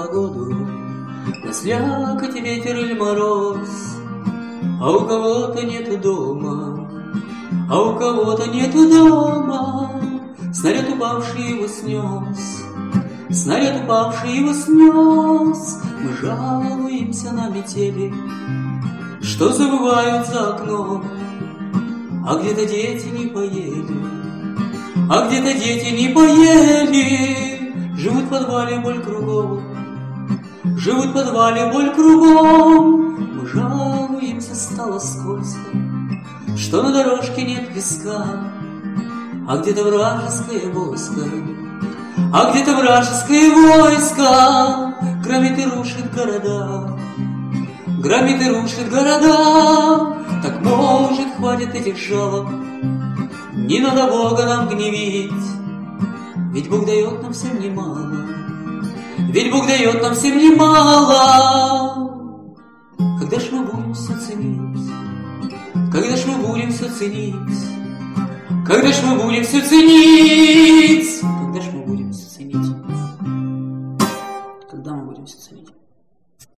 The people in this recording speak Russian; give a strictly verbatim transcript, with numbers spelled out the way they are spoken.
погоду, на слякоть, ветер или мороз. А у кого-то нету дома, а у кого-то нету дома. Снаряд упавший его снес, снаряд упавший его снес. Мы жалуемся на метели, что забывают за окном. А где-то дети не поели, а где-то дети не поели. Живут в подвале боль кругом, живут в подвале боль кругом. Мы жалуемся, стало скользко, что на дорожке нет песка. А где-то вражеское войско, а где-то вражеское войско громит и рушит города, громит и рушит города. Так, может, хватит этих жалоб, не надо Бога нам гневить. Ведь Бог дает нам всем немало, ведь Бог дает нам всем немало. Когда ж мы будем все ценить, когда ж мы будем все ценить, когда ж мы будем все ценить, когда ж мы будем все